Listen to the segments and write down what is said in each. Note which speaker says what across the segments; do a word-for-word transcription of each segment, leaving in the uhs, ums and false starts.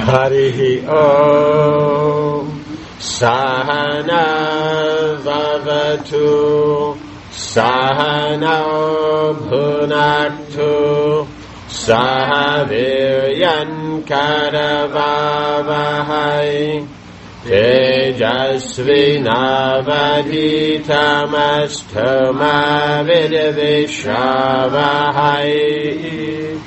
Speaker 1: Harihi Om Sahana Vavatu Sahana Bhunaktu Sahaviryan Karavavahai Tejasvinavaditamastu Vidvishavahai.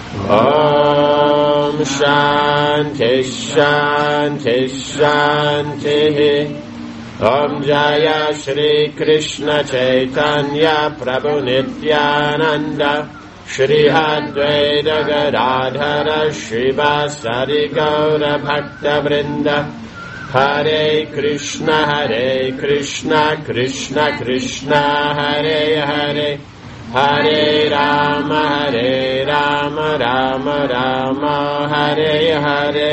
Speaker 1: Om Shanti Shanti Shanti. Om Jaya Shri Krishna Chaitanya Prabhu Nityananda Shri Advaita Gadadhara Shivasari Gaura Bhakta Vrinda. Hare Krishna Hare Krishna Krishna Krishna Hare Hare Hare Rama Hare Rama Rama Rama Hare Hare.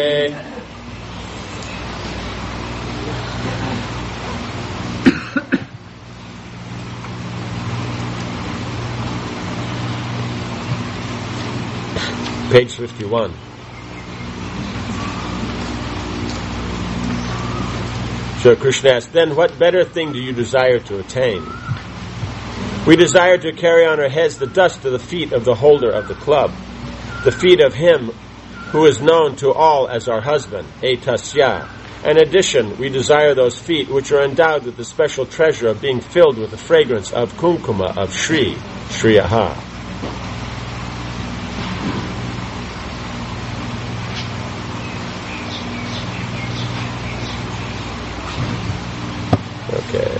Speaker 1: Page fifty-one. So Krishna asked, then what better thing do you desire to attain? We desire to carry on our heads the dust of the feet of the holder of the club, the feet of him who is known to all as our husband, Etasya. In addition, we desire those feet which are endowed with the special treasure of being filled with the fragrance of kumkuma of Shri, Shriyaha. Okay.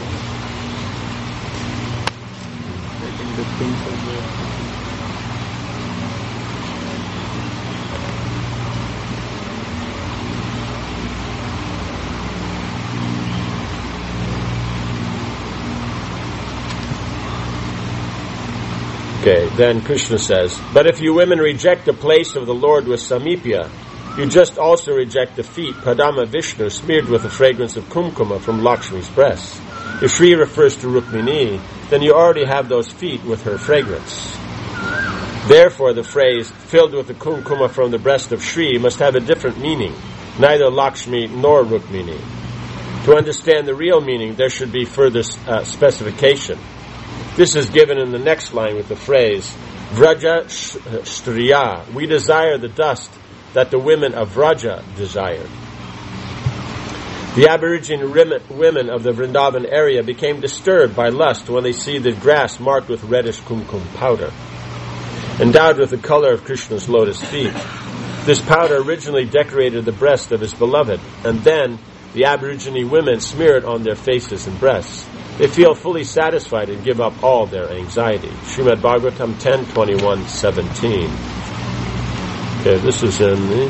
Speaker 1: Okay, then Krishna says, but if you women reject the place of the Lord with Samipya, you just also reject the feet, Padama Vishnu, smeared with the fragrance of kumkuma from Lakshmi's breasts. If Shri refers to Rukmini, then you already have those feet with her fragrance. Therefore, the phrase, filled with the kumkuma from the breast of Shri, must have a different meaning, neither Lakshmi nor Rukmini. To understand the real meaning, there should be further uh, specification. This is given in the next line with the phrase, Vraja Striya, we desire the dust that the women of Vraja desired. The Aboriginal women of the Vrindavan area became disturbed by lust when they see the grass marked with reddish kumkum powder, endowed with the color of Krishna's lotus feet. This powder originally decorated the breast of his beloved, and then the Aborigine women smear it on their faces and breasts. They feel fully satisfied and give up all their anxiety. Srimad Bhagavatam ten twenty-one seventeen. Okay, this is in the...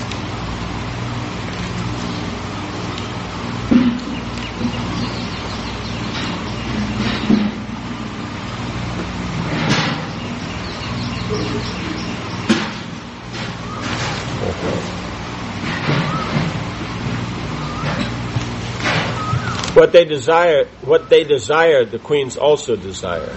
Speaker 1: What they desire, what they desire, the queens also desire.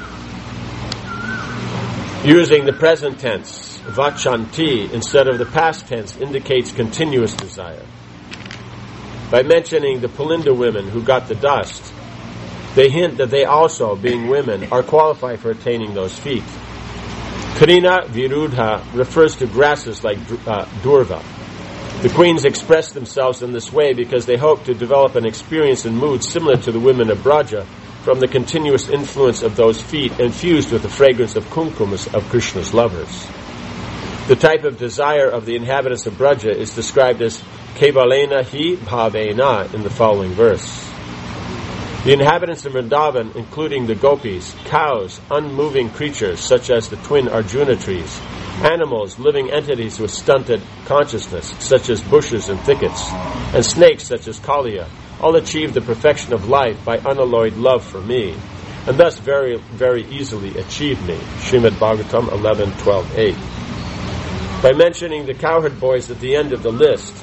Speaker 1: Using the present tense, vachanti, instead of the past tense, indicates continuous desire. By mentioning the Pulinda women who got the dust, they hint that they also, being women, are qualified for attaining those feet. Krina Virudha refers to grasses like uh, Durva. The queens express themselves in this way because they hope to develop an experience and mood similar to the women of Braja from the continuous influence of those feet infused with the fragrance of kumkumas of Krishna's lovers. The type of desire of the inhabitants of Braja is described as Kevalena hi bhavena in the following verse. The inhabitants of Vrindavan, including the gopis, cows, unmoving creatures such as the twin Arjuna trees, animals, living entities with stunted consciousness, such as bushes and thickets, and snakes such as Kaliya, all achieve the perfection of life by unalloyed love for me, and thus very, very easily achieve me. Srimad Bhagavatam eleven twelve eight. By mentioning the cowherd boys at the end of the list,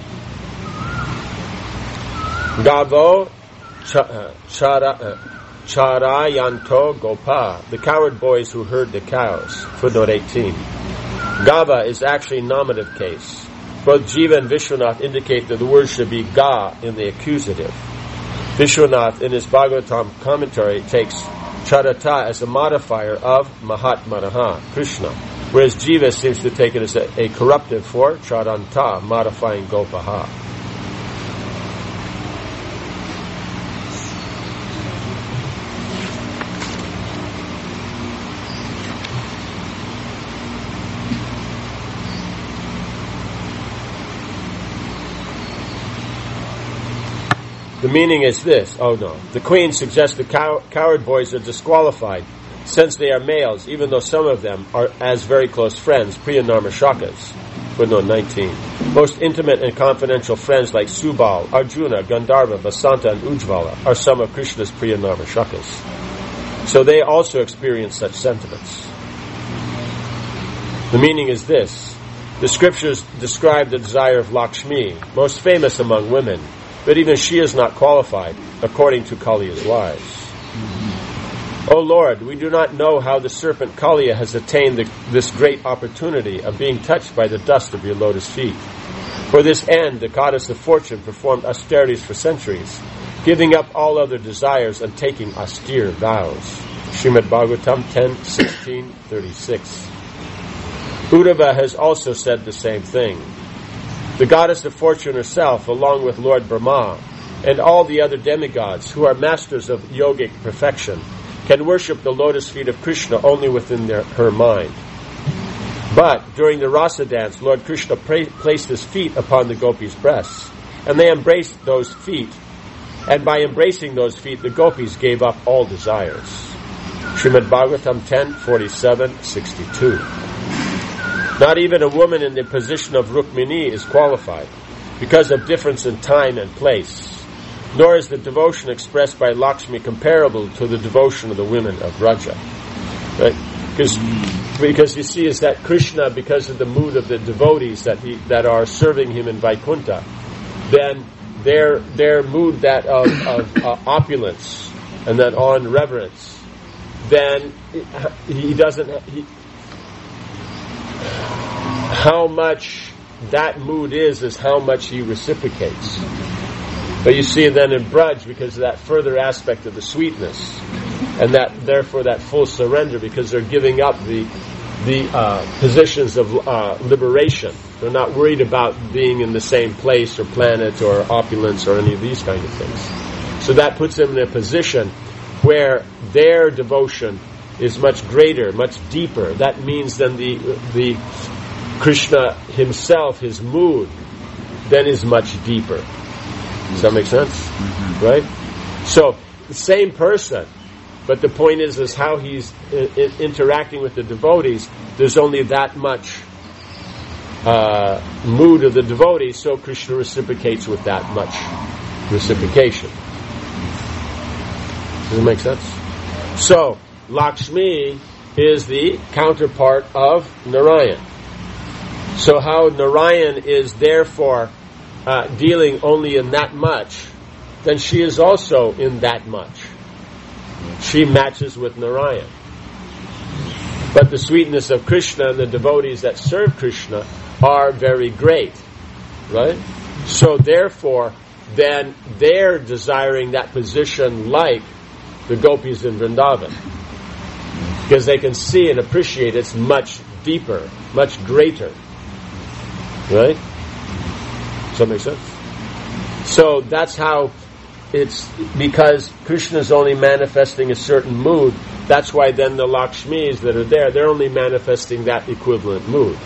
Speaker 1: Gavo Chara, Charayanto Gopa, the cowherd boys who herd the cows. Footnote eighteen. Gava is actually nominative case. Both Jiva and Vishwanath indicate that the word should be Ga in the accusative. Vishwanath, in his Bhagavatam commentary, takes Chadata as a modifier of Mahatmanaha, Krishna, whereas Jiva seems to take it as a, a corruptive for Chadanta, modifying Gopaha. The meaning is this. Oh no. The queen suggests the cow- coward boys are disqualified since they are males, even though some of them are as very close friends, Priya Narmashakas. Footnote nineteen. Most intimate and confidential friends like Subal, Arjuna, Gandharva, Basanta, and Ujjvala are some of Krishna's Priya Narmashakas. So they also experience such sentiments. The meaning is this. The scriptures describe the desire of Lakshmi, most famous among women, but even she is not qualified, according to Kaliya's lies. Mm-hmm. O Lord, we do not know how the serpent Kaliya has attained the, this great opportunity of being touched by the dust of your lotus feet. For this end, the goddess of fortune performed austerities for centuries, giving up all other desires and taking austere vows. Srimad Bhagavatam ten sixteen thirty-six. Uddhava has also said the same thing. The goddess of fortune herself, along with Lord Brahma, and all the other demigods who are masters of yogic perfection, can worship the lotus feet of Krishna only within their, her mind. But during the rasa dance, Lord Krishna pra- placed his feet upon the gopis' breasts, and they embraced those feet, and by embracing those feet, the gopis gave up all desires. Srimad Bhagavatam ten forty-seven sixty-two. Not even a woman in the position of Rukmini is qualified, because of difference in time and place. Nor is the devotion expressed by Lakshmi comparable to the devotion of the women of Vraja. Right? Because, because you see, is that Krishna, because of the mood of the devotees that he, that are serving him in Vaikuntha, then their their mood that of, of uh, opulence and that on reverence, then he doesn't. He, how much that mood is is how much he reciprocates. But you see then in Braj, because of that further aspect of the sweetness, and that therefore that full surrender, because they're giving up the the uh, positions of uh, liberation. They're not worried about being in the same place or planet or opulence or any of these kind of things. So that puts them in a position where their devotion is much greater, much deeper. That means then the the Krishna himself, his mood, then is much deeper. Does that make sense? Mm-hmm. Right? So, the same person, but the point is, is how he's I- I- interacting with the devotees, there's only that much uh, mood of the devotees, so Krishna reciprocates with that much reciprocation. Does it make sense? So, Lakshmi is the counterpart of Narayan. So how Narayan is therefore uh, dealing only in that much, then she is also in that much. She matches with Narayan. But the sweetness of Krishna and the devotees that serve Krishna are very great. Right? So therefore, then they're desiring that position like the gopis in Vrindavan. Because they can see and appreciate it's much deeper, much greater. Right? Does that make sense? So that's how it's, because Krishna is only manifesting a certain mood, that's why then the Lakshmis that are there, they're only manifesting that equivalent mood.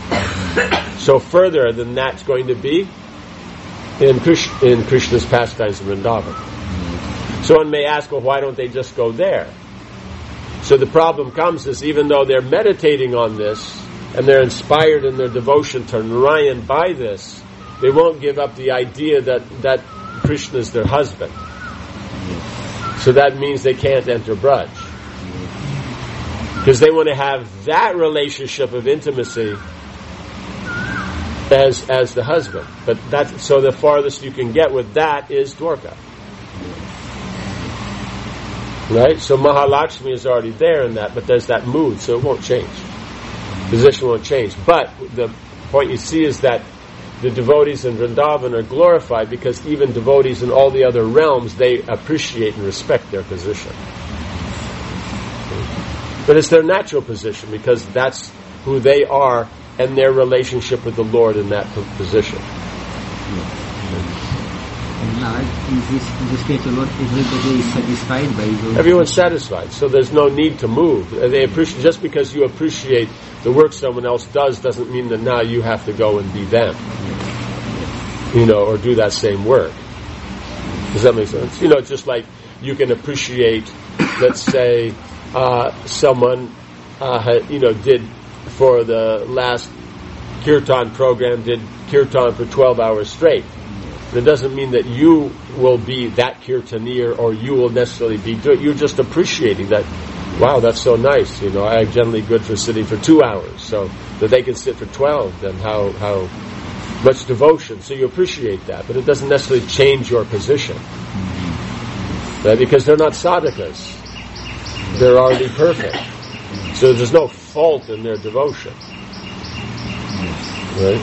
Speaker 1: So further than that's going to be in, Krish, in Krishna's pastimes in Vrindavan. So one may ask, well, why don't they just go there? So the problem comes is, even though they're meditating on this, and they're inspired in their devotion to Narayan by this, they won't give up the idea that, that Krishna is their husband. So that means they can't enter Braj. Because they want to have that relationship of intimacy as as the husband. But that's, so the farthest you can get with that is Dwarka. Right? So Mahalakshmi is already there in that, but there's that mood, so it won't change. Position won't change. But the point you see is that the devotees in Vrindavan are glorified because even devotees in all the other realms, they appreciate and respect their position. But it's their natural position because that's who they are and their relationship with the Lord in that position.
Speaker 2: And now, in this, in this case, Lord, everybody is satisfied by those.
Speaker 1: Everyone's satisfied, so there's no need to move. They appreciate, just because you appreciate the work someone else does doesn't mean that now you have to go and be them, you know, or do that same work. Does that make sense? You know, just like you can appreciate, let's say, uh, someone, uh, had, you know, did for the last kirtan program, did kirtan for twelve hours straight. It doesn't mean that you will be that kirtanir or you will necessarily be doing. You're just appreciating that. Wow, that's so nice. You know, I'm generally good for sitting for two hours, so that they can sit for twelve. Then how how much devotion? So you appreciate that, but it doesn't necessarily change your position, right? Because they're not sadhakas; they're already perfect. So there's no fault in their devotion, right?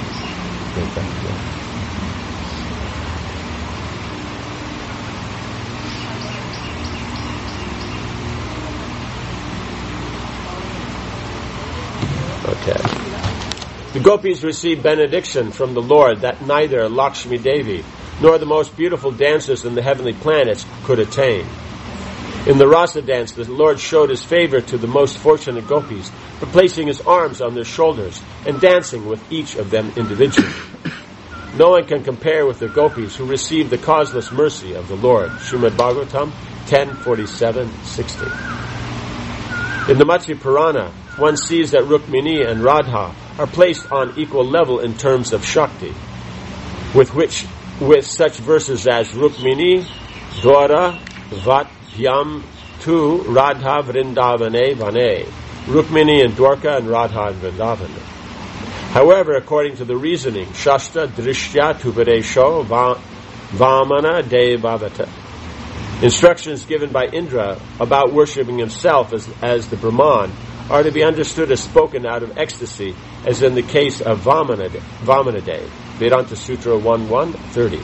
Speaker 1: Okay. The gopis received benediction from the Lord that neither Lakshmi Devi nor the most beautiful dancers in the heavenly planets could attain. In the rasa dance, the Lord showed his favor to the most fortunate gopis for placing his arms on their shoulders and dancing with each of them individually. No one can compare with the gopis who received the causeless mercy of the Lord. Srimad Bhagavatam ten forty-seven sixty. In the Matsya Purana, one sees that Rukmini and Radha are placed on equal level in terms of Shakti, with which, with such verses as Rukmini, Dwara, Vat, Yam, Tu, Radha, Vrindavane, Vane. Rukmini in Dwarka and Radha in Vrindavana. However, according to the reasoning, Shastra, Drishya, Tuparesho, Vamana, Devavata. Instructions given by Indra about worshipping himself as, as the Brahman are to be understood as spoken out of ecstasy, as in the case of Vamanadev, Vamanadev, Vedanta Sutra one one thirty.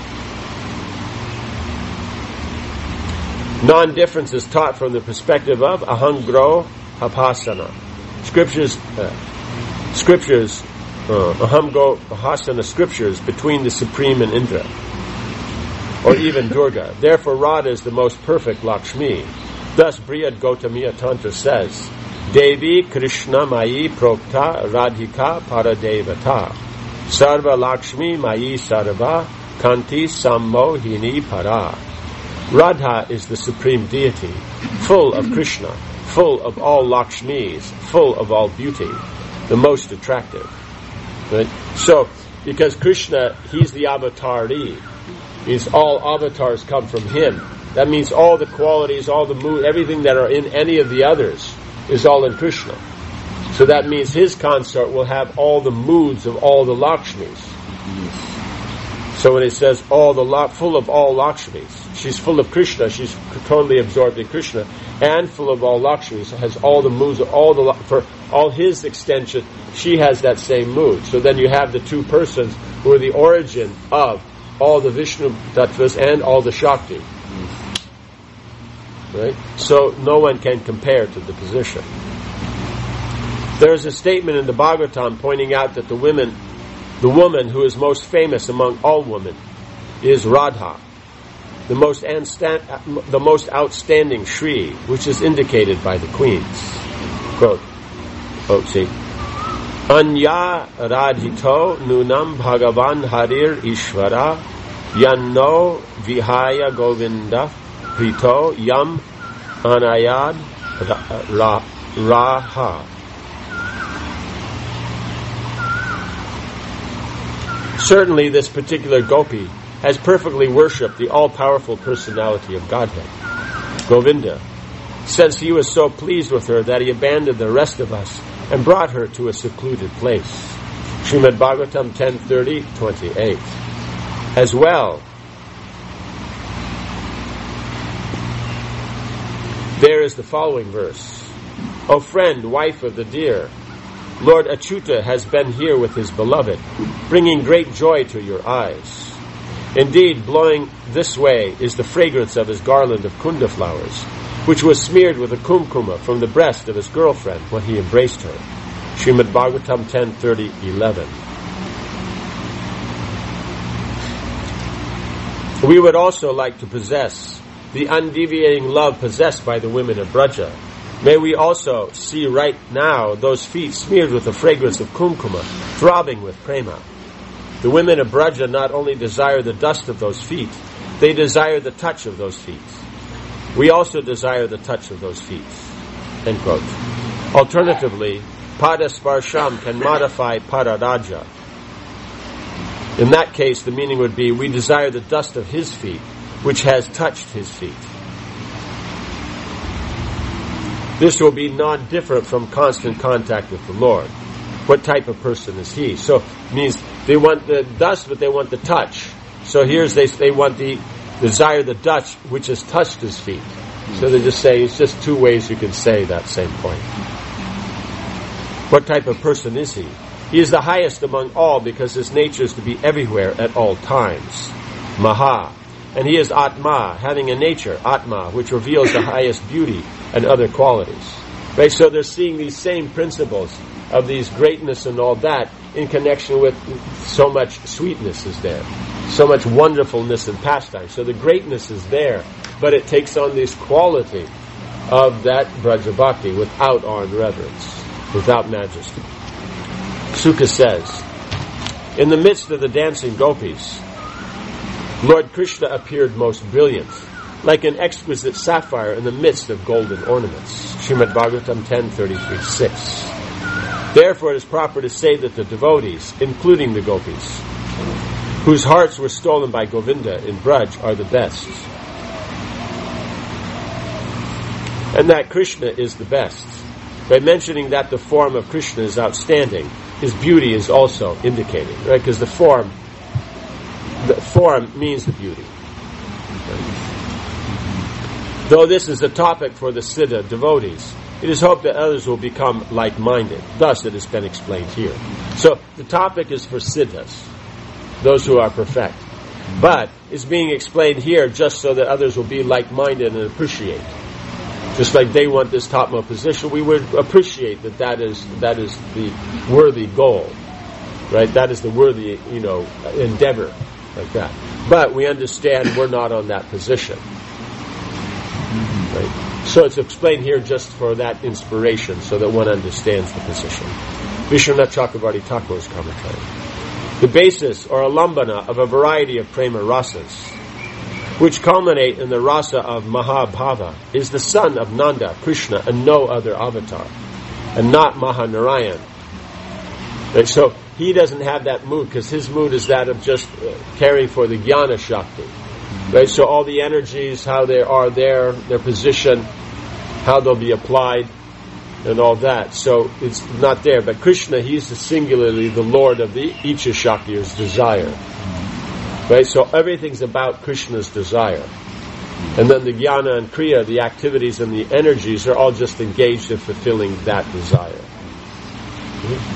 Speaker 1: Non-difference is taught from the perspective of Ahangro Hapasana. Scriptures, uh, scriptures, uh, Ahangro Hapasana scriptures between the Supreme and Indra, or even Durga. Therefore, Radha is the most perfect Lakshmi. Thus, Brihad Gautamiya Tantra says, Devi Krishna Mayi Prokta Radhika Paradevata Sarva Lakshmi Mayi Sarva Kanti Sammohini Para. Radha is the supreme deity, full of Krishna, full of all Lakshmis, full of all beauty, the most attractive. Right? So, because Krishna, he's the avatari, means all avatars come from him. That means all the qualities, all the mood, everything that are in any of the others is all in Krishna. So that means his consort will have all the moods of all the Lakshmis. So when it says all the la- full of all Lakshmis, she's full of Krishna, she's totally absorbed in Krishna, and full of all Lakshmis, has all the moods of all the, for all his extension, she has that same mood. So then you have the two persons who are the origin of all the Vishnu Tattvas and all the Shakti. Right? So no one can compare to the position. There is a statement in the Bhagavatam pointing out that the women, the woman who is most famous among all women is Radha, the most anstan- the most outstanding Shri, which is indicated by the queens. Quote, oh, see, Anya Radhito Nunam Bhagavan Harir Ishvara Yanno Vihaya Govinda Prito Yam Anayad Ra- Raha. Certainly this particular gopi has perfectly worshipped the all-powerful personality of Godhead, Govinda, since he was so pleased with her that he abandoned the rest of us and brought her to a secluded place. Srimad Bhagavatam ten thirty twenty-eight. As well, there is the following verse. O friend, wife of the dear, Lord Achyuta has been here with his beloved, bringing great joy to your eyes. Indeed, blowing this way is the fragrance of his garland of kunda flowers, which was smeared with a kumkuma from the breast of his girlfriend when he embraced her. Srimad Bhagavatam ten thirty eleven. We would also like to possess the undeviating love possessed by the women of Braja. May we also see right now those feet smeared with the fragrance of kumkuma, throbbing with prema. The women of Braja not only desire the dust of those feet, they desire the touch of those feet. We also desire the touch of those feet. End quote. Alternatively, pada sparsham can modify pararaja. In that case, the meaning would be, we desire the dust of his feet, which has touched his feet. This will be non-different from constant contact with the Lord. What type of person is he? So it means they want the dust, but they want the touch. So here's they they want the desire the dust, which has touched his feet. So they just say, it's just two ways you can say that same point. What type of person is he? He is the highest among all because his nature is to be everywhere at all times. Maha. And he is Atma, having a nature, Atma, which reveals the highest beauty and other qualities. Right? So they're seeing these same principles of these greatness and all that in connection with so much sweetness is there. So much wonderfulness and pastime. So the greatness is there, but it takes on this quality of that Braja Bhakti without awe and reverence, without majesty. Sukha says, in the midst of the dancing gopis, Lord Krishna appeared most brilliant, like an exquisite sapphire in the midst of golden ornaments. Srimad Bhagavatam ten thirty-three six. Therefore it is proper to say that the devotees, including the gopis, whose hearts were stolen by Govinda in Braj, are the best. And that Krishna is the best. By mentioning that the form of Krishna is outstanding, his beauty is also indicated, right? Because the form, the form means the beauty. Though this is a topic for the Siddha devotees, it is hoped that others will become like-minded. Thus it has been explained here. So the topic is for Siddhas, those who are perfect. But it's being explained here just so that others will be like-minded and appreciate. Just like they want this topmost position, we would appreciate that that is, that is the worthy goal. Right? That is the worthy, you know, endeavor. Like that. But we understand we're not on that position. Right? So it's explained here just for that inspiration, so that one understands the position. Vishwanath Chakravarti Thakur's commentary. The basis or alambana of a variety of prema rasas, which culminate in the rasa of Mahabhava, is the son of Nanda, Krishna, and no other avatar, and not Mahanarayan. Right? So he doesn't have that mood, because his mood is that of just uh, caring for the jnana shakti. Right? So all the energies, how they are there, their position, how they'll be applied, and all that. So it's not there. But Krishna, he's the singularly the Lord of the Icha Shakti, his desire. Right? So everything's about Krishna's desire. And then the jnana and kriya, the activities and the energies, are all just engaged in fulfilling that desire. Mm-hmm.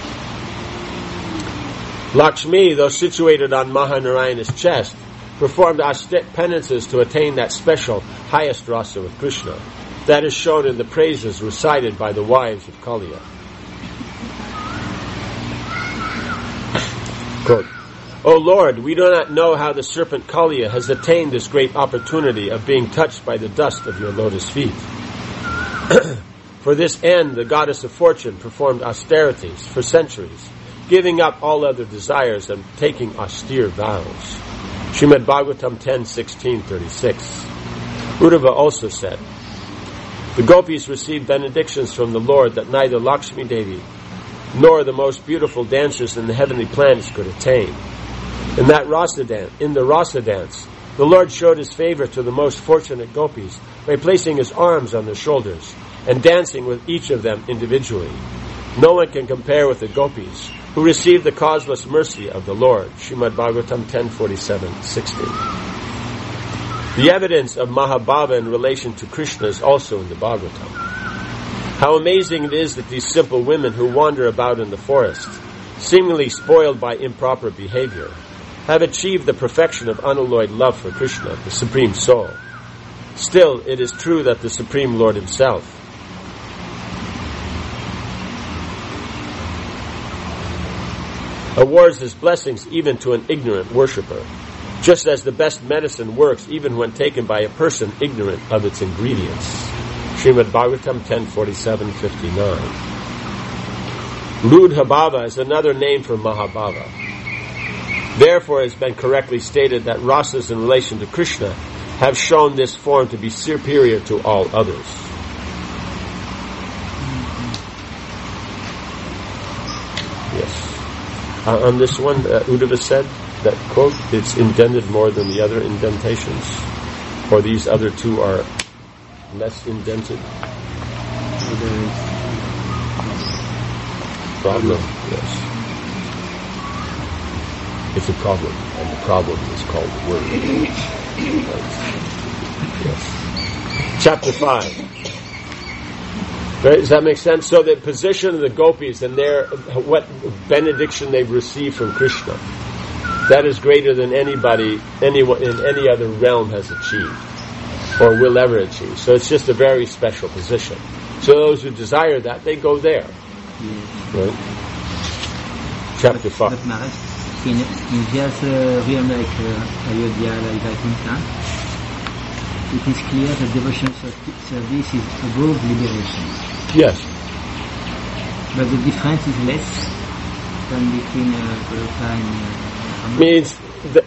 Speaker 1: Lakshmi, though situated on Mahanarayana's chest, performed austere penances to attain that special highest rasa with Krishna. That is shown in the praises recited by the wives of Kaliya. Quote, O Lord, we do not know how the serpent Kaliya has attained this great opportunity of being touched by the dust of your lotus feet. For this end, the goddess of fortune performed austerities for centuries, giving up all other desires and taking austere vows. Srimad Bhagavatam ten sixteen thirty-six. Uddhava also said, the gopis received benedictions from the Lord that neither Lakshmi Devi nor the most beautiful dancers in the heavenly planets could attain. In that rasa dance, in the rasa dance, the Lord showed his favor to the most fortunate gopis by placing his arms on their shoulders and dancing with each of them individually. No one can compare with the gopis, who received the causeless mercy of the Lord. Srimad Bhagavatam ten forty-seven sixty. The evidence of Mahabhava in relation to Krishna is also in the Bhagavatam. How amazing it is that these simple women who wander about in the forest, seemingly spoiled by improper behavior, have achieved the perfection of unalloyed love for Krishna, the Supreme Soul. Still, it is true that the Supreme Lord Himself awards His blessings even to an ignorant worshipper, just as the best medicine works even when taken by a person ignorant of its ingredients. Srimad Bhagavatam ten forty-seven fifty-nine. Rudha Bhava is another name for Mahabhava. Therefore, it has been correctly stated that rasas in relation to Krishna have shown this form to be superior to all others. Yes. Uh, on this one, uh, Uddhava said, that quote, it's indented more than the other indentations, or these other two are less indented. Problem, yes. It's a problem, and the problem is called the word. Yes. Chapter five. Right? Does that make sense? So the position of the gopis and their what benediction they've received from Krishna, that is greater than anybody anyone in any other realm has achieved or will ever achieve. So it's just a very special position. So those who desire that, they go there.
Speaker 2: Yes.
Speaker 1: Right? Chapter five.
Speaker 2: But Maharaj, in, in this uh, realm like uh, Ayodhya, like Vaikuntha, it is clear that devotional service is above liberation.
Speaker 1: Yes.
Speaker 2: But the difference is less than between uh, Goloka and uh,
Speaker 1: means that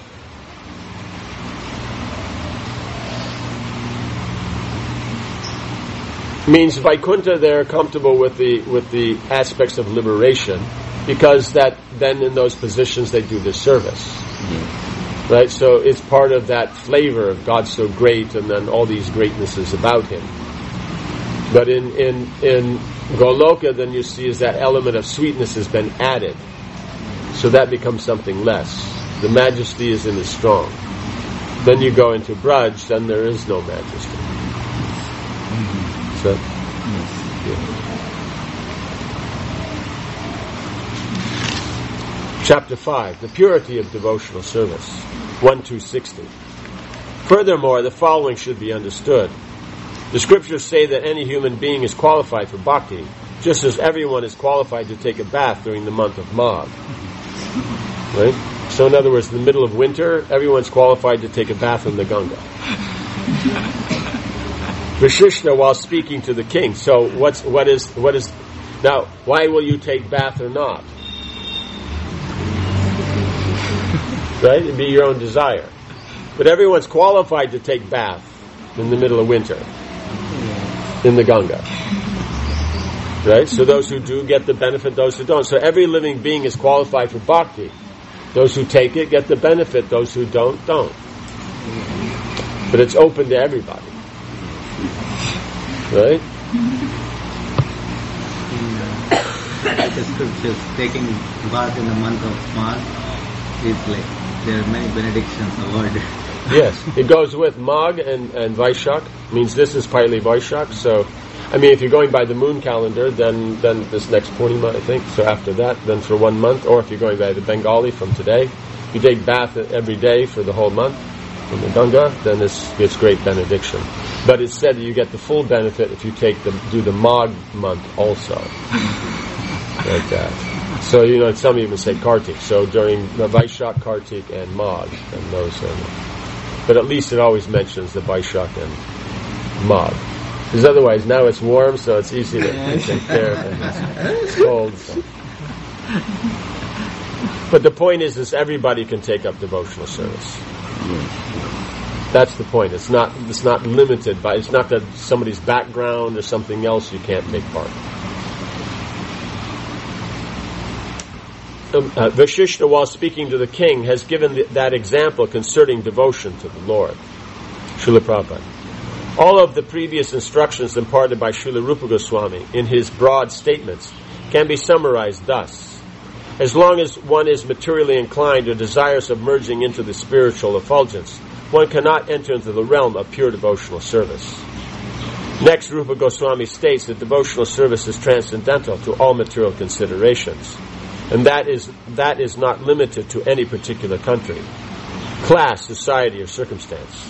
Speaker 1: means Vaikuntha they're comfortable with the with the aspects of liberation, because that then in those positions they do the service.
Speaker 2: yes.
Speaker 1: Right? So it's part of that flavor of God's so great and then all these greatnesses about Him. But in, in, in Goloka then you see is that element of sweetness has been added. So that becomes something less. The majesty isn't as strong. Then you go into Braj, then there is no majesty. Mm-hmm. So,
Speaker 2: Yes.
Speaker 1: yeah. Chapter five, the purity of devotional service, one two sixty. Furthermore, the following should be understood. The scriptures say that any human being is qualified for bhakti, just as everyone is qualified to take a bath during the month of Magh. Right? So in other words, in the middle of winter, everyone's qualified to take a bath in the Ganga. Vashishta, while speaking to the king, so what's, what is, what is, now, why will you take bath or not? Right? It'd be your own desire. But everyone's qualified to take bath in the middle of winter in the Ganga. Right? So those who do get the benefit, those who don't. So every living being is qualified for bhakti. Those who take it get the benefit, those who don't, don't. But it's open to everybody. Right?
Speaker 3: The scriptures, taking bath in the month of Magh is like, there are many benedictions awarded.
Speaker 1: Yes, it goes with Magh and, and Vaishak. Means this is partly Vaishak. So, I mean, if you're going by the moon calendar, then then this next Purnima, I think. So after that, then for one month, or if you're going by the Bengali from today, you take bath every day for the whole month from the Ganga, then this gets great benediction. But it's said that you get the full benefit if you take the do the Magh month also, like that. So, you know, some even say Kartik. So during the Vaishak, Kartik, and Magh, and those are, but at least it always mentions the Vaishak and Magh. Because otherwise, now it's warm, so it's easy to take care of it. It's cold. So. But the point is, is everybody can take up devotional service. That's the point. It's not. It's not limited by. It's not that somebody's background or something else you can't take part. Um, uh, Vashishta, while speaking to the king, has given the, that example concerning devotion to the Lord. Srila Prabhupada. All of the previous instructions imparted by Srila Rupa Goswami in his broad statements can be summarized thus. As long as one is materially inclined or desirous of merging into the spiritual effulgence, one cannot enter into the realm of pure devotional service. Next, Rupa Goswami states that devotional service is transcendental to all material considerations, and that is that is not limited to any particular country, class, society, or circumstance.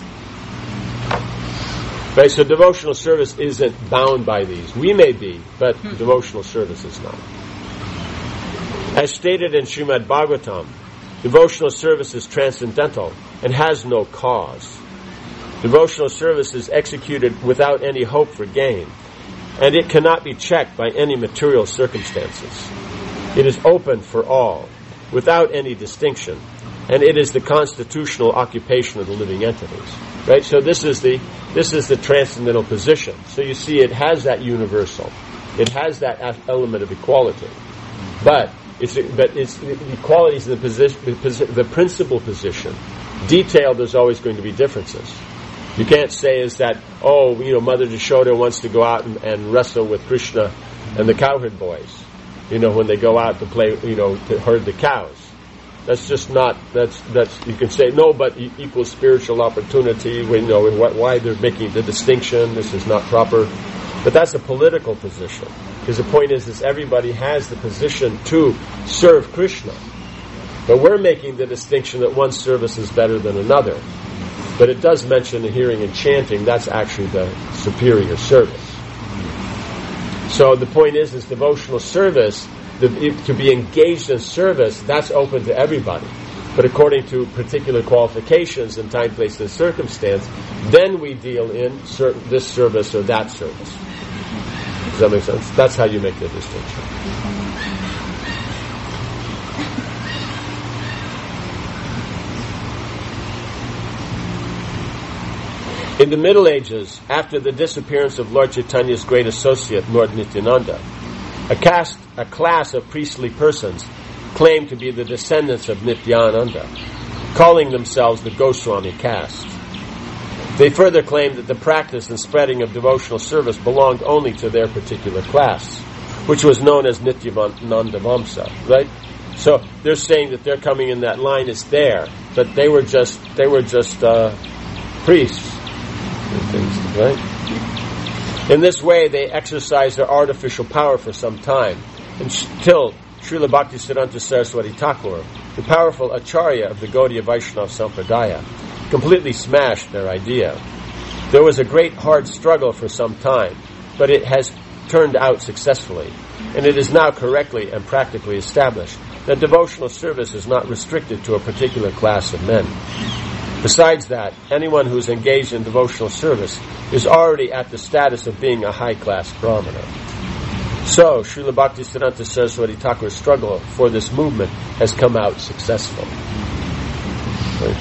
Speaker 1: Right? So devotional service isn't bound by these. We may be, but devotional service is not. As stated in Srimad Bhagavatam, devotional service is transcendental and has no cause. Devotional service is executed without any hope for gain, and it cannot be checked by any material circumstances. It is open for all, without any distinction, and it is the constitutional occupation of the living entities. Right? So this is the this is the transcendental position. So you see, it has that universal, it has that element of equality, but it's but it's the equality is in the position, the, posi- the principal position. Detailed, there's always going to be differences. You can't say is that, oh, you know, Mother Yashoda wants to go out and, and wrestle with Krishna and the cowherd boys, you know, when they go out to play, you know, to herd the cows. That's just not, that's, that's, you can say, no, but equal spiritual opportunity, we know why they're making the distinction, this is not proper. But that's a political position. Because the point is, is everybody has the position to serve Krishna. But we're making the distinction that one service is better than another. But it does mention the hearing and chanting, that's actually the superior service. So the point is, is devotional service, the, to be engaged in service, that's open to everybody. But according to particular qualifications and time, place, and circumstance, then we deal in certain, this service or that service. Does that make sense? That's how you make the distinction. In the Middle Ages, after the disappearance of Lord Chaitanya's great associate, Lord Nityananda, a, cast, a class of priestly persons claimed to be the descendants of Nityananda, calling themselves the Goswami caste. They further claimed that the practice and spreading of devotional service belonged only to their particular class, which was known as Nityananda Vamsa, right? So they're saying that they're coming in that line is there, but they were just they were just uh, priests. Right? In this way, they exercised their artificial power for some time, until Srila Bhaktisiddhanta Saraswati Thakur, the powerful Acharya of the Gaudiya Vaishnava Sampradaya, completely smashed their idea. There was a great hard struggle for some time, but it has turned out successfully, and it is now correctly and practically established that devotional service is not restricted to a particular class of men. Besides that, anyone who is engaged in devotional service is already at the status of being a high-class brahmana. So, Srila Bhaktisiddhanta Saraswati Thakur's struggle for this movement has come out successful. Right.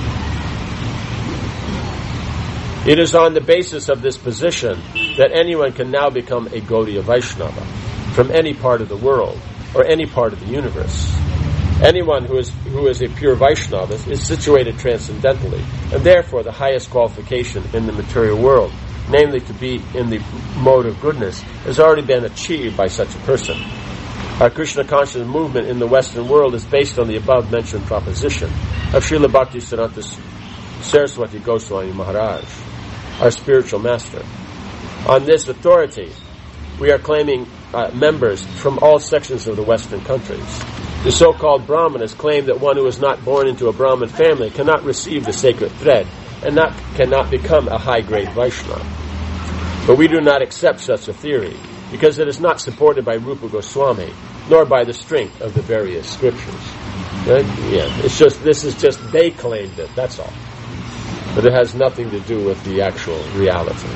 Speaker 1: It is on the basis of this position that anyone can now become a Gaudiya Vaishnava from any part of the world or any part of the universe. Anyone who is who is a pure Vaishnava is situated transcendentally, and therefore the highest qualification in the material world, namely to be in the mode of goodness, has already been achieved by such a person. Our Krishna conscious movement in the Western world is based on the above mentioned proposition of Srila Bhaktisiddhanta Saraswati Goswami Maharaj, our spiritual master. On this authority, we are claiming uh, members from all sections of the Western countries. The so-called Brahmanas claim that one who is not born into a Brahmin family cannot receive the sacred thread and not cannot become a high-grade Vaishnava. But we do not accept such a theory because it is not supported by Rupa Goswami nor by the strength of the various scriptures. Right? Yeah, it's just this is just they claimed it. That's all. But it has nothing to do with the actual reality.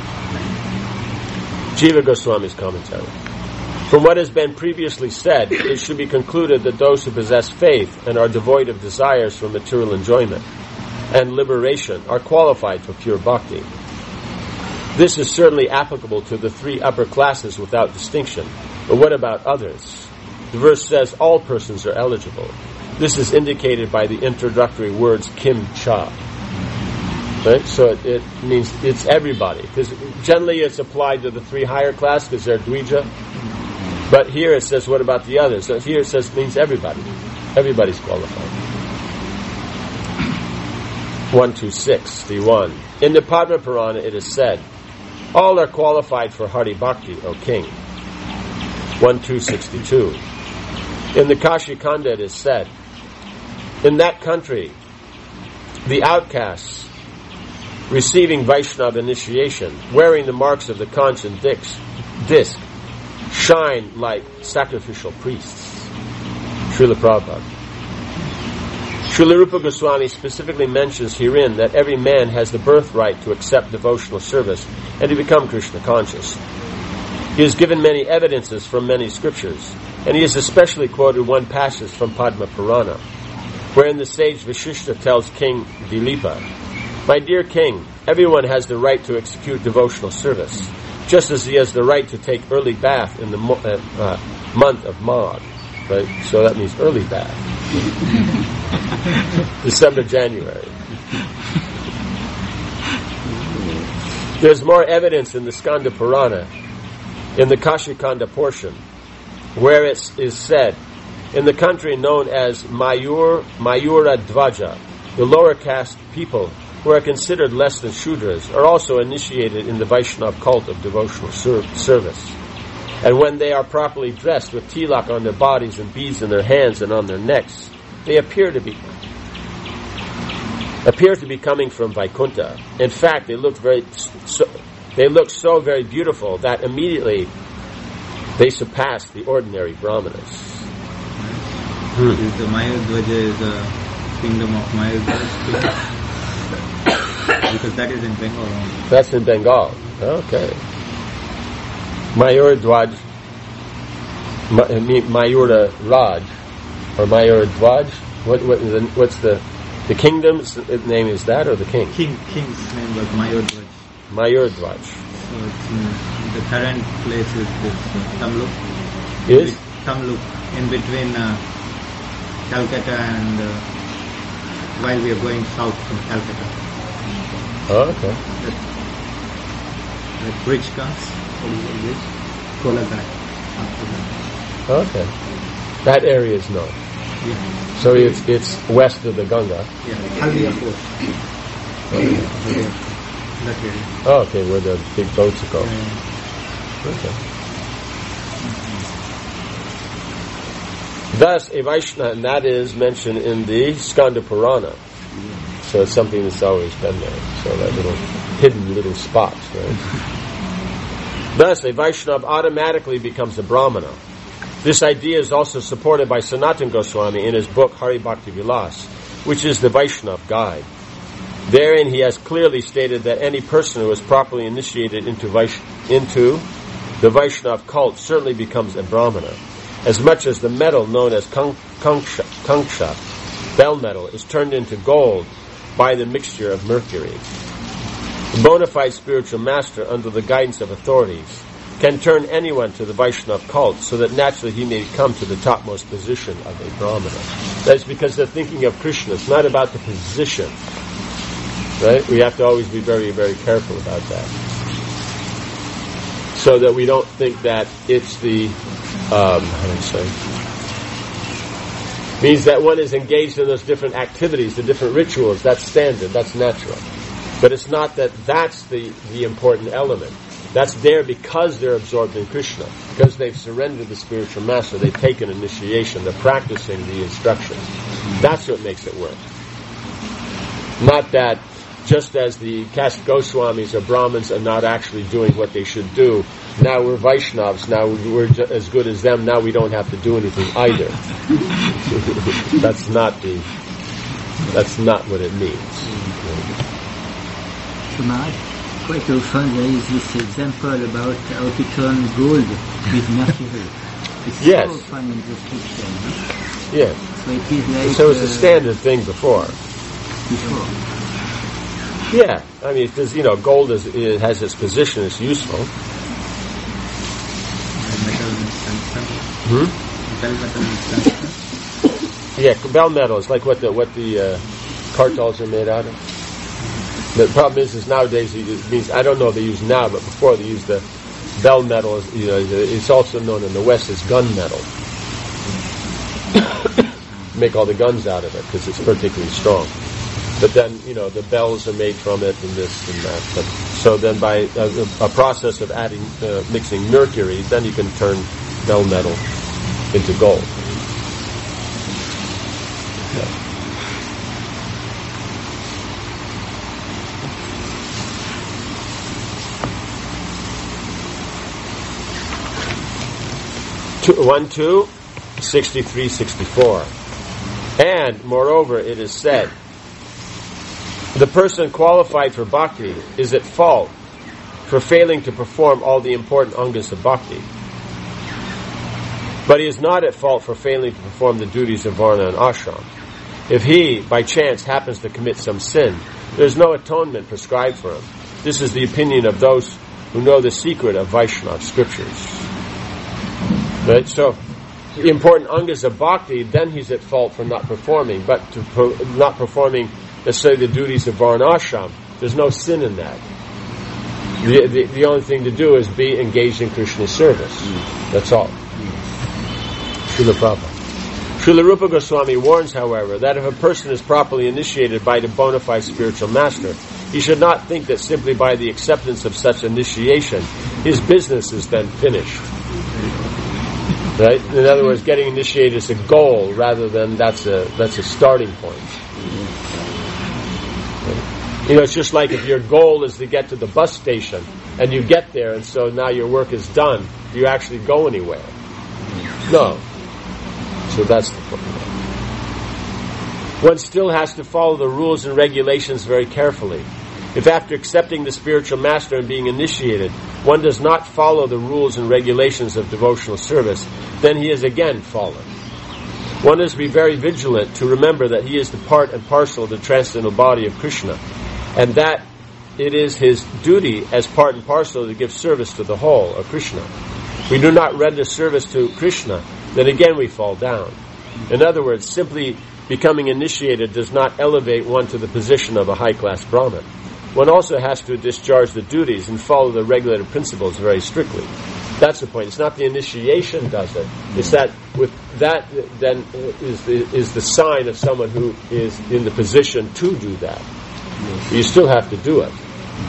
Speaker 1: Jiva Goswami's commentary. From what has been previously said, it should be concluded that those who possess faith and are devoid of desires for material enjoyment and liberation are qualified for pure bhakti. This is certainly applicable to the three upper classes without distinction. But what about others? The verse says all persons are eligible. This is indicated by the introductory words kim cha. Right? So it, it means it's everybody. Because generally it's applied to the three higher class because they're dvija. But here it says, what about the others? So here it says it means everybody. Everybody's qualified. one two six, the one. In the Padma Purana it is said, All are qualified for Hari Bhakti, O king. one two sixty-two. In the Kashi Khanda it is said, in that country, the outcasts receiving Vaishnava initiation, wearing the marks of the conch and disc, disc shine like sacrificial priests. Srila Prabhupada. Srila Rupa Goswami specifically mentions herein that every man has the birthright to accept devotional service and to become Krishna conscious. He has given many evidences from many scriptures, and he has especially quoted one passage from Padma Purana, wherein the sage Vashishta tells King Dilipa, "My dear king, everyone has the right to execute devotional service, just as he has the right to take early bath in the mo- uh, uh, month of Magh." Right? So that means early bath. December, January. There's more evidence in the Skanda Purana, in the Kashikanda portion, where it is said, in the country known as Mayur, Mayura Dvaja, the lower caste people who are considered less than Shudras are also initiated in the Vaishnava cult of devotional ser- service. And when they are properly dressed with tilak on their bodies and beads in their hands and on their necks, they appear to be appear to be coming from Vaikuntha. In fact, they look very so, they look so very beautiful that immediately they surpass the ordinary brahmanas. Hmm.
Speaker 3: Is the Mayurdhvaja is the kingdom of Mayurdhvaja? Because that is in Bengal only.
Speaker 1: That's in Bengal. Okay. Mayurdhvaj, Mayura Raj, or Mayurdhvaj. What, what is the, what's the the kingdom's name? Is that or the king?
Speaker 3: King king's name was Mayurdhvaj.
Speaker 1: Mayurdhvaj.
Speaker 3: So it's in, the current place is this uh, Tamluk.
Speaker 1: Is
Speaker 3: Tamluk in between uh, Calcutta and uh, while we are going south from Calcutta.
Speaker 1: Oh, okay.
Speaker 3: The, the bridge comes. What is the bridge? Kolagat.
Speaker 1: Okay. That area is known.
Speaker 3: Yeah.
Speaker 1: So it's it's west of the Ganga.
Speaker 3: Yeah. Haldia Port.
Speaker 1: Okay.
Speaker 3: That area.
Speaker 1: Oh, okay, where the big boats go.
Speaker 3: Yeah.
Speaker 1: Okay. Thus, a Vaishnava, and that is mentioned in the Skanda Purana. So it's something that's always been there. So that little hidden little spots, right? Thus, a Vaishnava automatically becomes a Brahmana. This idea is also supported by Sanatana Goswami in his book Hari Bhakti Vilas, which is the Vaishnava Guide. Therein he has clearly stated that any person who is properly initiated into, Vaish- into the Vaishnava cult certainly becomes a Brahmana, as much as the metal known as Kanksha, Kanksha, bell metal, is turned into gold by the mixture of mercury. The bona fide spiritual master, under the guidance of authorities, can turn anyone to the Vaishnava cult so that naturally he may come to the topmost position of a Brahmana. That is because they're thinking of Krishna. It's not about the position. Right? We have to always be very, very careful about that. So that we don't think that it's the, um, how do I say, means that one is engaged in those different activities, the different rituals. That's standard. That's natural. But it's not that that's the, the important element. That's there because they're absorbed in Krishna. Because they've surrendered the spiritual master. They've taken initiation. They're practicing the instructions. That's what makes it work. Not that just as the caste Goswamis or Brahmins are not actually doing what they should do, now we're Vaishnavas, now we're as good as them, now we don't have to do anything either. That's not the, that's not what it means.
Speaker 2: So Maharaj, quite often there is this example about how to turn gold with mercury. It's
Speaker 1: yes.
Speaker 2: so often in the scripture, no?
Speaker 1: Yes.
Speaker 2: So it is like...
Speaker 1: So it's a
Speaker 2: uh,
Speaker 1: standard thing before.
Speaker 2: Before.
Speaker 1: Yeah. I mean, because, you know, gold is, it has its position, it's useful. Hmm? Yeah, bell metal is like what the, what the uh, kartals are made out of. The problem is, is nowadays it means I don't know if they use now, but before they used the bell metal. Is, you know, it's also known in the West as gun metal. Make all the guns out of it because it's particularly strong. But then, you know, the bells are made from it and this and that. But So then by a, a process of adding, uh, mixing mercury, then you can turn bell metal into gold. Yeah. one two, sixty-three sixty-four. And, moreover, it is said, the person qualified for bhakti is at fault for failing to perform all the important angas of bhakti. But he is not at fault for failing to perform the duties of varna and ashram. If he, by chance, happens to commit some sin, there is no atonement prescribed for him. This is the opinion of those who know the secret of Vaishnava scriptures. Right? So, the important angas of bhakti, then he's at fault for not performing, but to pro- not performing, let's say, the duties of varnashram. There's no sin in that. The, the, the only thing to do is be engaged in Krishna's service. Mm. That's all. Srila Prabhupada. Srila Rupa Goswami warns, however, that if a person is properly initiated by the bona fide spiritual master, he should not think that simply by the acceptance of such initiation, his business is then finished. Right? In other words, getting initiated is a goal rather than that's a that's a starting point. You know, it's just like if your goal is to get to the bus station and you get there and so now your work is done, do you actually go anywhere? No. So that's the point. One still has to follow the rules and regulations very carefully. If after accepting the spiritual master and being initiated, one does not follow the rules and regulations of devotional service, then he is again fallen. One is to be very vigilant to remember that he is the part and parcel of the transcendental body of Krishna, and that it is his duty as part and parcel to give service to the whole of Krishna. If we do not render service to Krishna, then again we fall down. In other words, simply becoming initiated does not elevate one to the position of a high-class Brahmin. One also has to discharge the duties and follow the regulated principles very strictly. That's the point. It's not the initiation does it. It's that with that then is the, is the sign of someone who is in the position to do that. Yes. You still have to do it.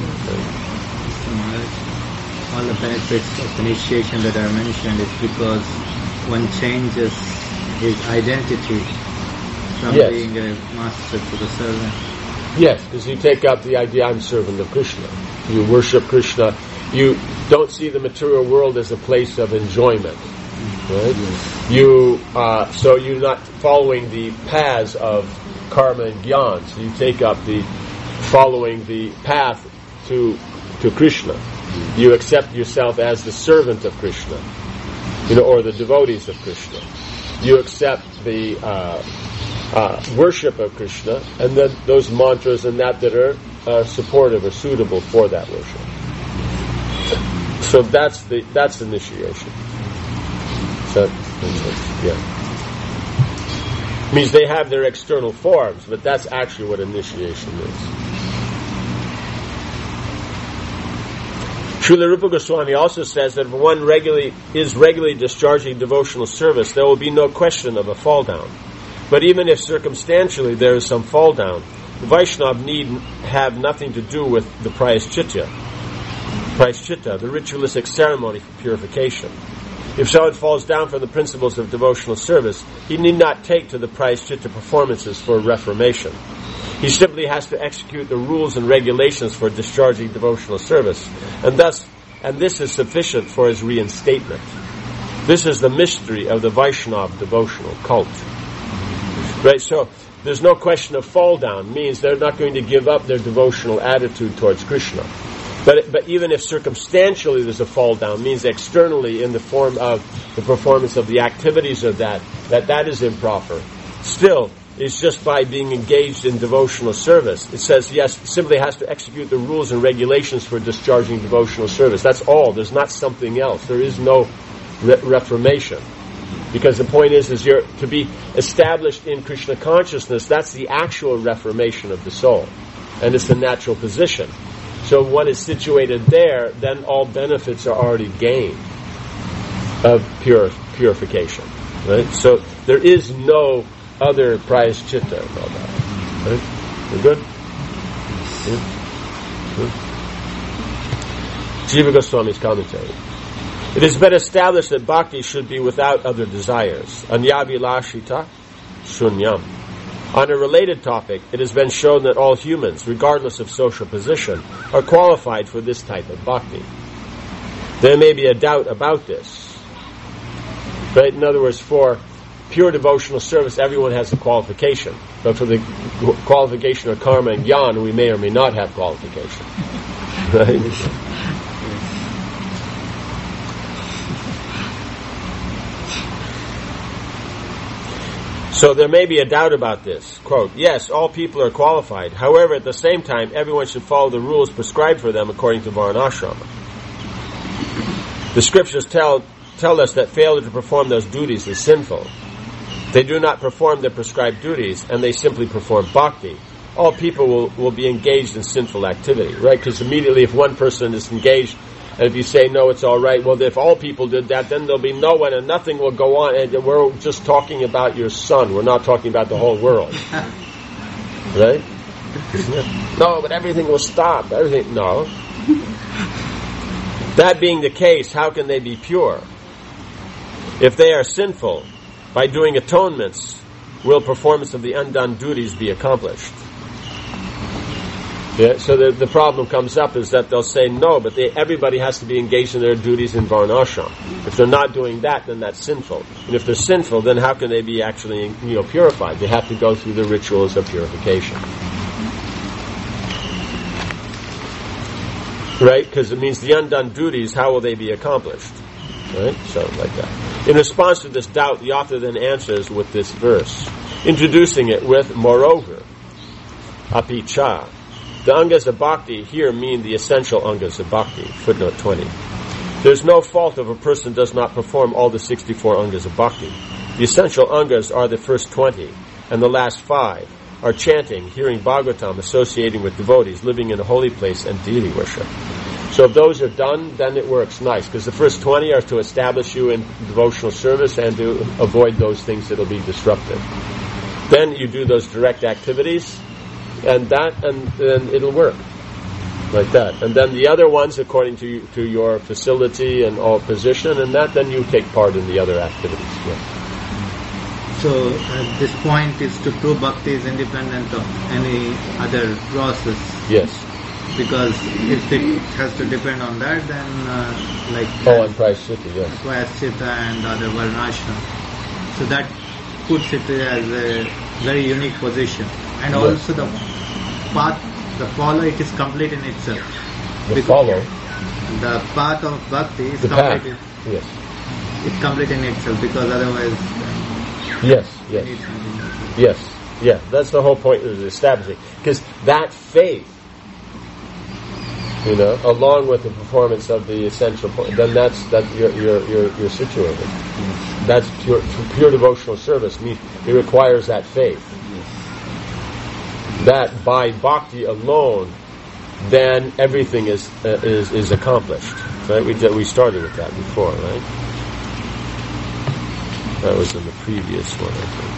Speaker 3: All the benefits of initiation that are mentioned is because one changes his identity from
Speaker 1: yes.
Speaker 3: being a master to the servant.
Speaker 1: Yes, because you take up the idea, I'm servant of Krishna. You worship Krishna. You don't see the material world as a place of enjoyment. Right? Yes. You uh, so you're not following the paths of karma and jnana. So you take up the following the path to to Krishna. You accept yourself as the servant of Krishna, you know, or the devotees of Krishna. You accept the uh, uh, worship of Krishna, and then those mantras and that that are uh, supportive or suitable for that worship. So that's the that's initiation. So yeah, means they have their external forms, but that's actually what initiation is. Srila Rupa Goswami also says that if one regularly is regularly discharging devotional service, there will be no question of a fall down. But even if circumstantially there is some fall down, the Vaishnava need have nothing to do with the prayaschitta, prayaschitta, the ritualistic ceremony for purification. If someone falls down from the principles of devotional service, he need not take to the prayaschitta performances for reformation. He simply has to execute the rules and regulations for discharging devotional service, and thus, and this is sufficient for his reinstatement. This is the mystery of the Vaishnava devotional cult. Right, so there's no question of fall down. Means they're not going to give up their devotional attitude towards Krishna. But but even if circumstantially there's a fall down, means externally in the form of the performance of the activities of that, that that is improper. Still, it's just by being engaged in devotional service. It says, yes, simply has to execute the rules and regulations for discharging devotional service. That's all. There's not something else. There is no re- reformation. Because the point is, is you're to be established in Krishna consciousness. That's the actual reformation of the soul. And it's the natural position. So when it's situated there, then all benefits are already gained of pure purification. Right? So there is no other prayaschitta about that. Right? We're good? Good? Good? Jiva Goswami's commentary. It has been established that bhakti should be without other desires. Anyavilashita shunyam. On a related topic, it has been shown that all humans, regardless of social position, are qualified for this type of bhakti. There may be a doubt about this. Right? In other words, for pure devotional service, everyone has a qualification. But for the qualification of karma and jnana, we may or may not have qualification. Right? So there may be a doubt about this. Quote, yes, all people are qualified. However, at the same time, everyone should follow the rules prescribed for them according to Varnashrama. The scriptures tell tell us that failure to perform those duties is sinful. They do not perform their prescribed duties, and they simply perform bhakti. All people will, will be engaged in sinful activity, right? Because immediately if one person is engaged, and if you say, no, it's all right, well, if all people did that, then there'll be no one and nothing will go on. And we're just talking about your son. We're not talking about the whole world. Right? No, but everything will stop. Everything, no. That being the case, how can they be pure? If they are sinful, by doing atonements, will performance of the undone duties be accomplished? Yeah, so the, the problem comes up is that they'll say no, but they, everybody has to be engaged in their duties in Varnashram. If they're not doing that, then that's sinful. And if they're sinful, then how can they be actually, you know, purified? They have to go through the rituals of purification. Right? Because it means the undone duties, how will they be accomplished? Right? So, like that. In response to this doubt, the author then answers with this verse, introducing it with, moreover, api cha. The angas of bhakti here mean the essential angas of bhakti. Footnote twenty. There's no fault if a person does not perform all the sixty-four angas of bhakti. The essential angas are the first twenty, and the last five are chanting, hearing Bhagavatam, associating with devotees, living in a holy place, and deity worship. So if those are done, then it works nice, because the first twenty are to establish you in devotional service and to avoid those things that will be disruptive. Then you do those direct activities, and that, and then it'll work like that. And then the other ones, according to to your facility and all position, and that, then you take part in the other activities. Yeah.
Speaker 3: So uh, this point is to prove bhakti is independent of any other process.
Speaker 1: Yes.
Speaker 3: Because if it has to depend on that, then uh, like
Speaker 1: oh, on Prayaschitta, yes,
Speaker 3: Prayaschitta and other Varnashram. So that puts it as a very unique position. And yes. Also the path, the follow, it is complete in itself.
Speaker 1: The because follow?
Speaker 3: The path of bhakti is
Speaker 1: the
Speaker 3: complete.
Speaker 1: Path. In,
Speaker 3: yes. It's complete in itself, because otherwise...
Speaker 1: Yes, yes. Yes, yeah, that's the whole point of establishing. Because that faith, you know, along with the performance of the essential point, then that's, that you're, you're, you're, you're situated. Mm-hmm. That's pure, pure devotional service. Means it requires that faith. That by bhakti alone, then everything is uh, is is accomplished. Right? We we started with that before, right? That was in the previous one, I think.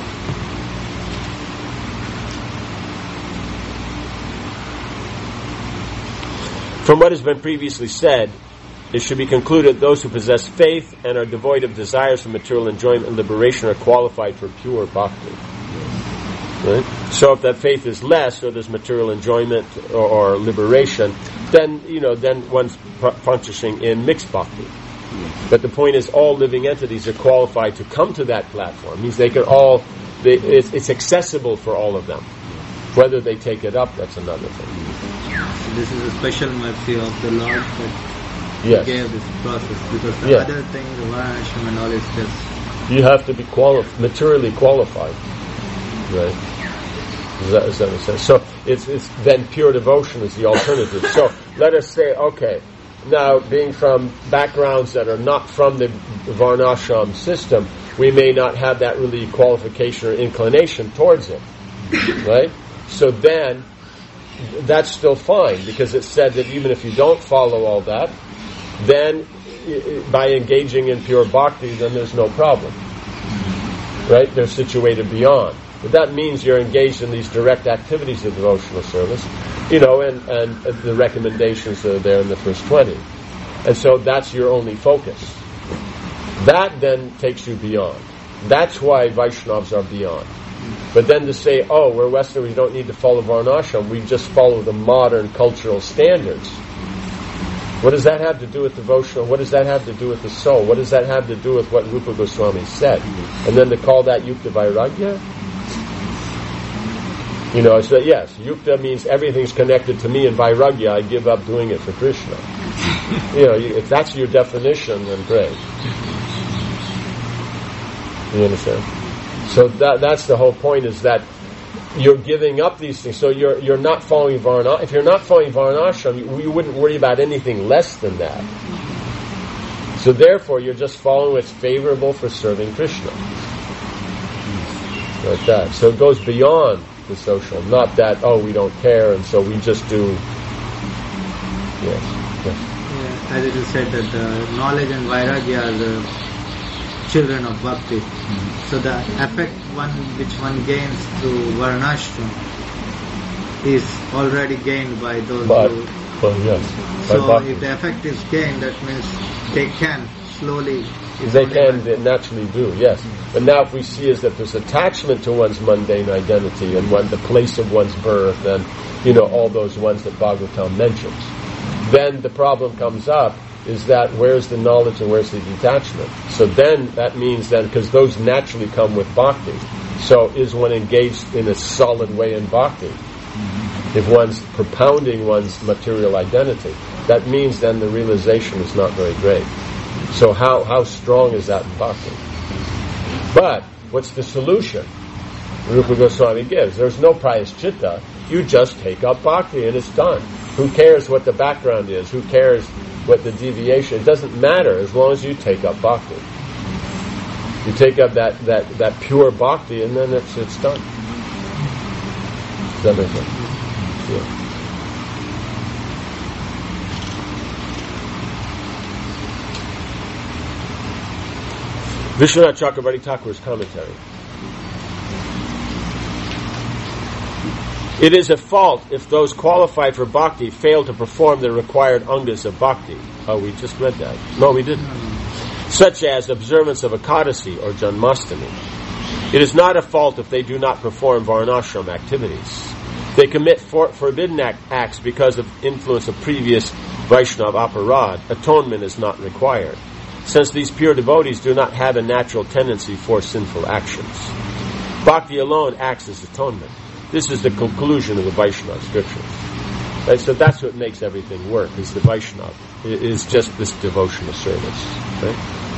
Speaker 1: From what has been previously said, it should be concluded those who possess faith and are devoid of desires for material enjoyment and liberation are qualified for pure bhakti. Right? So if that faith is less, or there's material enjoyment or, or liberation, then, you know, then one's functioning in mixed bhakti. But the point is, all living entities are qualified to come to that platform. It means they can all, they, it's, it's accessible for all of them. Whether they take it up, that's another thing.
Speaker 3: This is a special mercy of the Lord that
Speaker 1: yes.
Speaker 3: gave this process, because the
Speaker 1: yes.
Speaker 3: other things, the Varnashram and all, is just...
Speaker 1: You have to be quali- materially qualified. Right? Is that, is that what it says? So it's, it's then pure devotion is the alternative. So let us say, okay, now being from backgrounds that are not from the Varnashram system, we may not have that really qualification or inclination towards it. Right? So then, that's still fine, because it said that even if you don't follow all that, then by engaging in pure bhakti, then there's no problem. Right? They're situated beyond. But that means you're engaged in these direct activities of devotional service, you know, and, and the recommendations that are there in the first twenty. And so that's your only focus. That then takes you beyond. That's why Vaishnavas are beyond. But then to say, oh, we're Western, we don't need to follow Varnashram, we just follow the modern cultural standards. What does that have to do with devotional? What does that have to do with the soul? What does that have to do with what Rupa Goswami said? And then to call that Yukta Vairagya? You know, so yes, Yukta means everything's connected to me, and Vairagya, I give up doing it for Krishna. You know, if that's your definition, then great. You understand? So that that's the whole point, is that you're giving up these things. So you're you're not following Varna. If you're not following Varnashram, you, you wouldn't worry about anything less than that. So therefore, you're just following what's favorable for serving Krishna. Like that. So it goes beyond the social. Not that, oh, we don't care, and so we just do. Yes. yes.
Speaker 3: Yeah, as it is said that uh, knowledge and Vairagya are the children of bhakti. Mm-hmm. So the effect one which one gains through Varnashram is already gained by those
Speaker 1: but,
Speaker 3: who...
Speaker 1: Well, yes.
Speaker 3: So
Speaker 1: bhakti.
Speaker 3: If the effect is gained, that means they can slowly...
Speaker 1: They can, they naturally do, yes. Mm-hmm. But now if we see is that there's attachment to one's mundane identity and one, the place of one's birth and, you know, all those ones that Bhagavatam mentions, then the problem comes up is that where's the knowledge and where's the detachment? So then that means then, because those naturally come with bhakti. So is one engaged in a solid way in bhakti? Mm-hmm. If one's propounding one's material identity, that means then the realization is not very great. So how, how strong is that in bhakti? But what's the solution? Rupa Goswami gives. There's no prayaschitta. You just take up bhakti and it's done. Who cares what the background is? Who cares what the deviation? It doesn't matter as long as you take up bhakti. You take up that, that, that pure bhakti and then it's it's done. Does that make sense? Yeah. Vishwanath Chakrabarti Thakur's commentary. It is a fault if those qualified for bhakti fail to perform the required angas of bhakti. Oh, we just read that. No, we didn't. Such as observance of Ekadasi or Janmashtami. It is not a fault if they do not perform Varnashram activities. They commit for, forbidden act, acts because of influence of previous Vaishnav aparad. Atonement is not required, since these pure devotees do not have a natural tendency for sinful actions. Bhakti alone acts as atonement. This is the conclusion of the Vaishnava scriptures. Right? So that's what makes everything work, is the Vaishnava. It is just this devotional service. Right?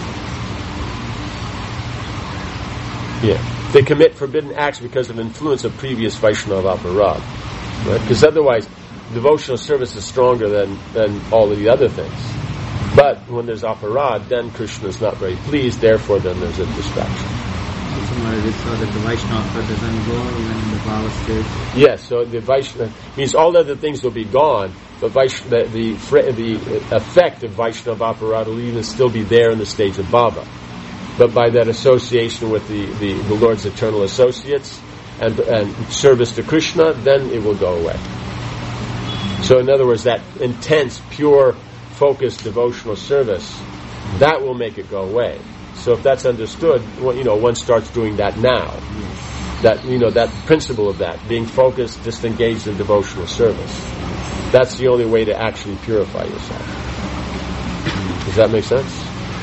Speaker 1: Yeah. They commit forbidden acts because of influence of previous Vaishnava aparad. Right? Because otherwise, devotional service is stronger than, than all of the other things. But when there's aparad, then Krishna is not very pleased, therefore then there's a distraction.
Speaker 3: We saw that the Vaishnava doesn't go even in the power state.
Speaker 1: Yes, so the Vaishnava means all other things will be gone, but Vaishn- the, the the effect of Vaishnava aparad will even still be there in the stage of bhava. But by that association with the, the, the Lord's eternal associates and, and service to Krishna, then it will go away. So in other words, that intense, pure, focused devotional service, that will make it go away. So if that's understood, well, you know, one starts doing that now. That, you know, that principle of that, being focused, just engaged in devotional service. That's the only way to actually purify yourself. Does that make sense?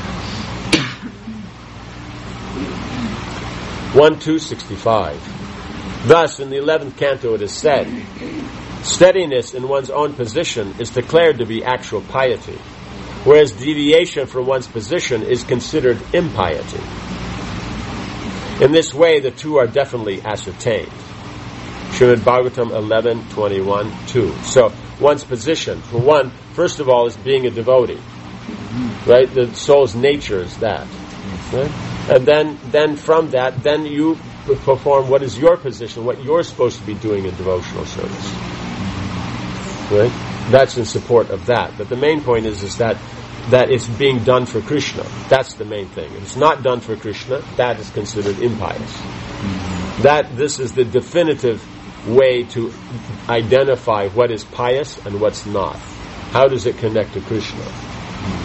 Speaker 1: one two sixty-five. Thus, in the eleventh canto it is said, steadiness in one's own position is declared to be actual piety, whereas deviation from one's position is considered impiety. In this way, the two are definitely ascertained. Srimad Bhagavatam eleven twenty-one two. So, one's position, for one, first of all, is being a devotee. Right? The soul's nature is that. Right? And then, then from that, then you perform what is your position, what you're supposed to be doing in devotional service. Right? That's in support of that. But the main point is, is that that it's being done for Krishna. That's the main thing. If it's not done for Krishna, that is considered impious. Mm-hmm. That this is the definitive way to identify what is pious and what's not. How does it connect to Krishna?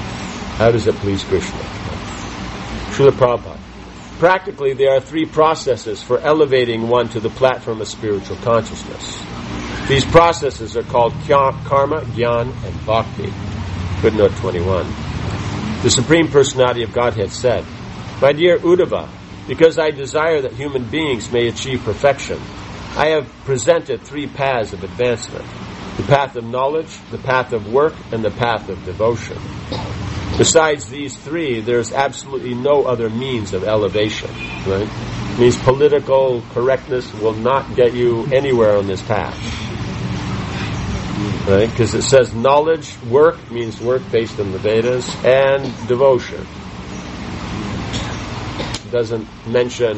Speaker 1: How does it please Krishna? Srila Prabhupada. Practically, there are three processes for elevating one to the platform of spiritual consciousness. These processes are called karma, jnana, and bhakti. Footnote twenty-one. The Supreme Personality of Godhead said, "My dear Uddhava, because I desire that human beings may achieve perfection, I have presented three paths of advancement: the path of knowledge, the path of work, and the path of devotion. Besides these three, there's absolutely no other means of elevation." Right? It means political correctness will not get you anywhere on this path. Right? Because it says knowledge, work means work based on the Vedas, and devotion. It doesn't mention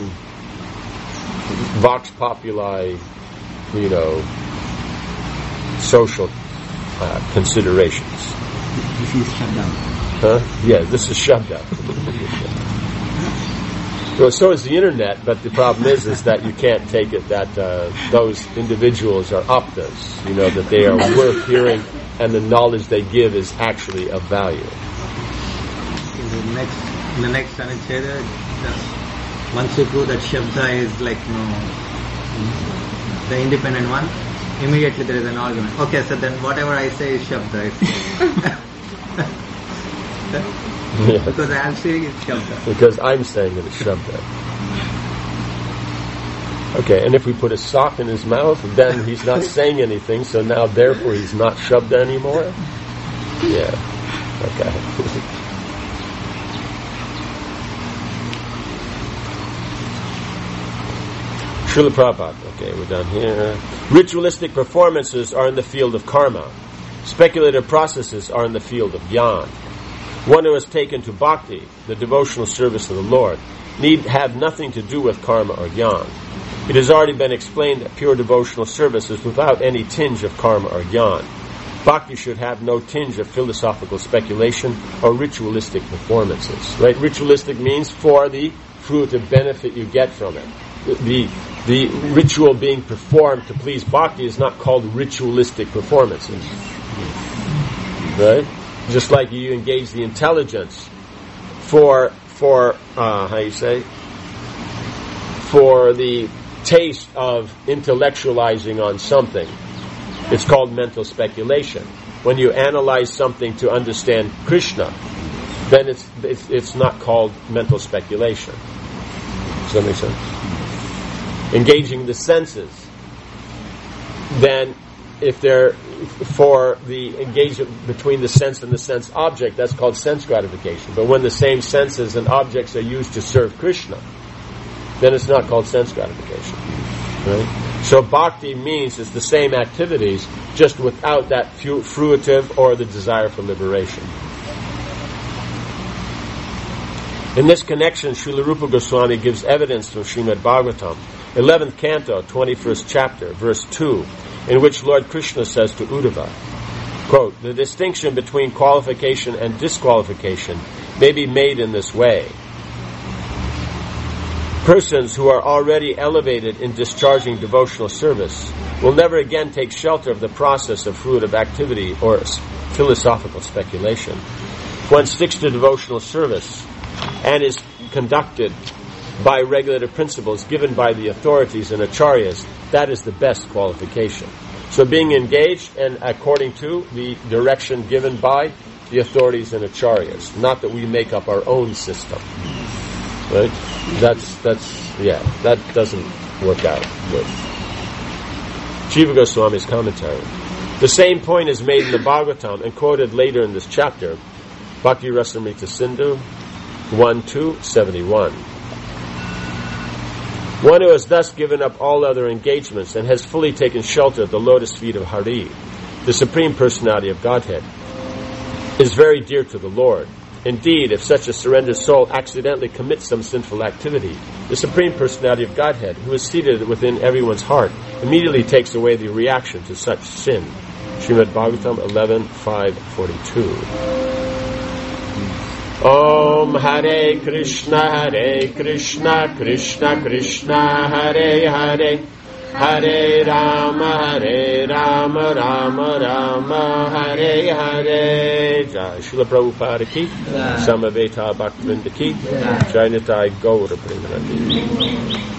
Speaker 1: vox populi, you know, social uh, considerations.
Speaker 2: This is Shabda.
Speaker 1: Huh? Yeah, this is Shabda. Well, so is the internet, but the problem is, is that you can't take it that uh, those individuals are aptas, you know, that they are worth hearing, and the knowledge they give is actually of value.
Speaker 3: In the next, in the next Anucheda, once you prove that Shabda is like, you know, the independent one, immediately there is an argument. Okay, so then whatever I say is Shabda.
Speaker 1: Yeah.
Speaker 3: Because I am saying it's Shabda.
Speaker 1: Because I'm saying that it's Shabda. Okay, and if we put a sock in his mouth, then he's not saying anything, so now therefore he's not Shabda anymore? Yeah. Okay. Srila Prabhupada. Okay, we're done here. Ritualistic performances are in the field of karma. Speculative processes are in the field of jnana. One who has taken to bhakti, the devotional service of the Lord, need have nothing to do with karma or jnana. It has already been explained that pure devotional service is without any tinge of karma or jnana. Bhakti should have no tinge of philosophical speculation or ritualistic performances. Right? Ritualistic means for the fruitive benefit you get from it. The the ritual being performed to please bhakti is not called ritualistic performances. Right? Just like you engage the intelligence for for uh, how you say for the taste of intellectualizing on something, it's called mental speculation. When you analyze something to understand Krishna, then it's it's, it's not called mental speculation. Does that make sense? Engaging the senses, then if they're for the engagement between the sense and the sense object, that's called sense gratification. But when the same senses and objects are used to serve Krishna, then it's not called sense gratification. Right? So bhakti means it's the same activities, just without that fruitive or the desire for liberation. In this connection, Srila Rupa Goswami gives evidence from Srimad Bhagavatam, eleventh canto, twenty-first chapter, verse two, in which Lord Krishna says to Uddhava, quote, "The distinction between qualification and disqualification may be made in this way. Persons who are already elevated in discharging devotional service will never again take shelter of the process of fruitive activity or philosophical speculation. One sticks to devotional service and is conducted by regulative principles given by the authorities and acharyas. That is the best qualification." So being engaged and according to the direction given by the authorities and acharyas, not that we make up our own system. Right? That's, that's, yeah, that doesn't work out good. Jiva Goswami's commentary. The same point is made in the Bhagavatam and quoted later in this chapter, Bhakti Rasamrita Sindhu one two seventy-one. One who has thus given up all other engagements and has fully taken shelter at the lotus feet of Hari, the Supreme Personality of Godhead, is very dear to the Lord. Indeed, if such a surrendered soul accidentally commits some sinful activity, the Supreme Personality of Godhead, who is seated within everyone's heart, immediately takes away the reaction to such sin. Srimad Bhagavatam eleven five forty-two. Om Hare Krishna Hare Krishna Krishna Krishna Hare Hare Hare Rama, Hare Rama, Rama Rama, Hare Hare. Jai Srila Prabhupada ki, Samaveta Bhaktivinoda ki, Jai Nitai Gaura Premanandi.